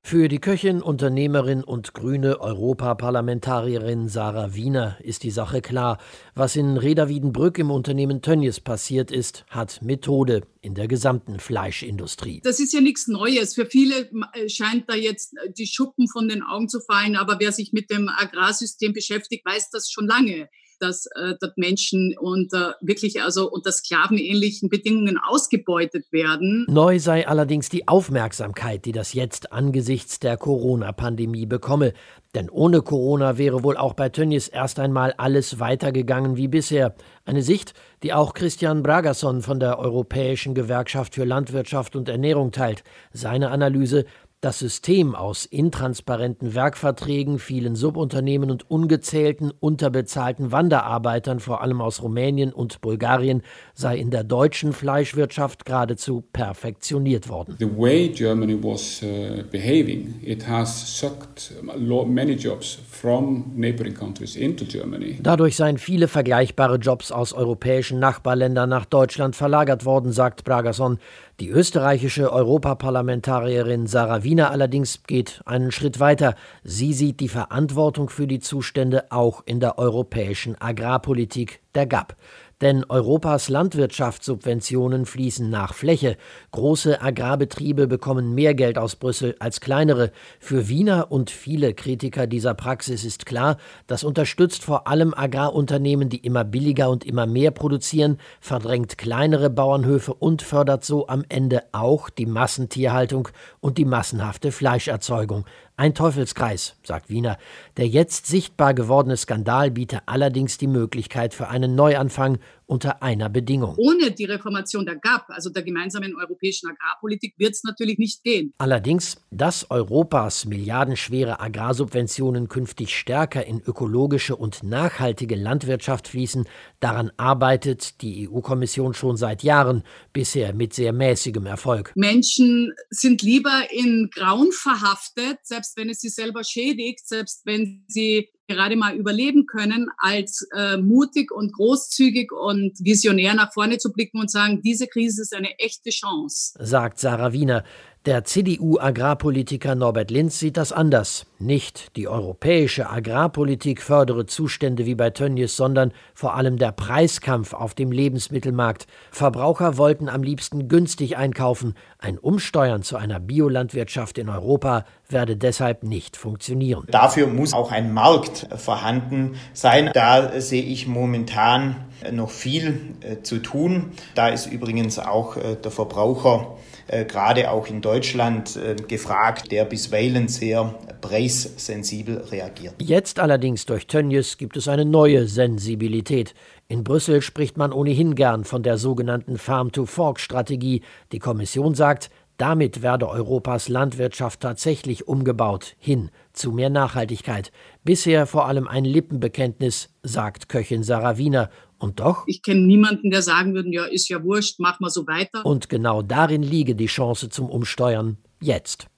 Für die Köchin, Unternehmerin und grüne Europaparlamentarierin Sarah Wiener ist die Sache klar. Was in Reda Wiedenbrück im Unternehmen Tönnies passiert ist, hat Methode in der gesamten Fleischindustrie. Das ist ja nichts Neues. Für viele scheint da jetzt die Schuppen von den Augen zu fallen. Aber wer sich mit dem Agrarsystem beschäftigt, weiß das schon lange, dass dort Menschen unter sklavenähnlichen Bedingungen ausgebeutet werden. Neu sei allerdings die Aufmerksamkeit, die das jetzt angesichts der Corona-Pandemie bekomme. Denn ohne Corona wäre wohl auch bei Tönnies erst einmal alles weitergegangen wie bisher. Eine Sicht, die auch Christian Bragason von der Europäischen Gewerkschaft für Landwirtschaft und Ernährung teilt. Seine Analyse: Das System aus intransparenten Werkverträgen, vielen Subunternehmen und ungezählten unterbezahlten Wanderarbeitern, vor allem aus Rumänien und Bulgarien, sei in der deutschen Fleischwirtschaft geradezu perfektioniert worden. The way Germany was behaving, it has sucked many jobs from neighboring countries into Germany. Dadurch seien viele vergleichbare Jobs aus europäischen Nachbarländern nach Deutschland verlagert worden, sagt Bragason. Die österreichische Europaparlamentarierin Sarah Wiener allerdings geht einen Schritt weiter. Sie sieht die Verantwortung für die Zustände auch in der europäischen Agrarpolitik, der GAP. Denn Europas Landwirtschaftssubventionen fließen nach Fläche. Große Agrarbetriebe bekommen mehr Geld aus Brüssel als kleinere. Für Wiener und viele Kritiker dieser Praxis ist klar, das unterstützt vor allem Agrarunternehmen, die immer billiger und immer mehr produzieren, verdrängt kleinere Bauernhöfe und fördert so am Ende auch die Massentierhaltung und die massenhafte Fleischerzeugung. Ein Teufelskreis, sagt Wiener. Der jetzt sichtbar gewordene Skandal biete allerdings die Möglichkeit für einen Neuanfang unter einer Bedingung. Ohne die Reformation der GAP, also der gemeinsamen europäischen Agrarpolitik, wird es natürlich nicht gehen. Allerdings, dass Europas milliardenschwere Agrarsubventionen künftig stärker in ökologische und nachhaltige Landwirtschaft fließen, daran arbeitet die EU-Kommission schon seit Jahren, bisher mit sehr mäßigem Erfolg. Menschen sind lieber in Grauen verhaftet, selbst wenn es sie selber schädigt, selbst wenn sie gerade mal überleben können, als mutig und großzügig und visionär nach vorne zu blicken und sagen, diese Krise ist eine echte Chance. Sagt Sarah Wiener. Der CDU-Agrarpolitiker Norbert Linz sieht das anders. Nicht die europäische Agrarpolitik fördere Zustände wie bei Tönnies, sondern vor allem der Preiskampf auf dem Lebensmittelmarkt. Verbraucher wollten am liebsten günstig einkaufen. Ein Umsteuern zu einer Biolandwirtschaft in Europa werde deshalb nicht funktionieren. Dafür muss auch ein Markt vorhanden sein. Da sehe ich momentan noch viel zu tun. Da ist übrigens auch der Verbraucher gerade auch in Deutschland gefragt, der bisweilen sehr preissensibel reagiert. Jetzt allerdings durch Tönnies gibt es eine neue Sensibilität. In Brüssel spricht man ohnehin gern von der sogenannten Farm-to-Fork-Strategie. Die Kommission sagt, damit werde Europas Landwirtschaft tatsächlich umgebaut, hin zu mehr Nachhaltigkeit. Bisher vor allem ein Lippenbekenntnis, sagt Köchin Sarah Wiener. Und doch? Ich kenne niemanden, der sagen würde, ja, ist ja wurscht, mach mal so weiter. Und genau darin liege die Chance zum Umsteuern jetzt.